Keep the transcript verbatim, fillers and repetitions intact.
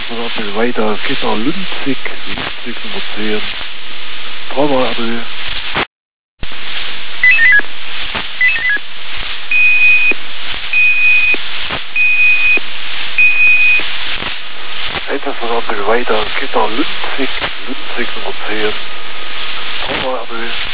Einsatzverband weiter, geht nach Lünzig, Lünzig Nummer zehn. Dreimal R B. Einsatzverband weiter, geht nach Lünzig, Lünzig Nummer zehn. Dreimal R B.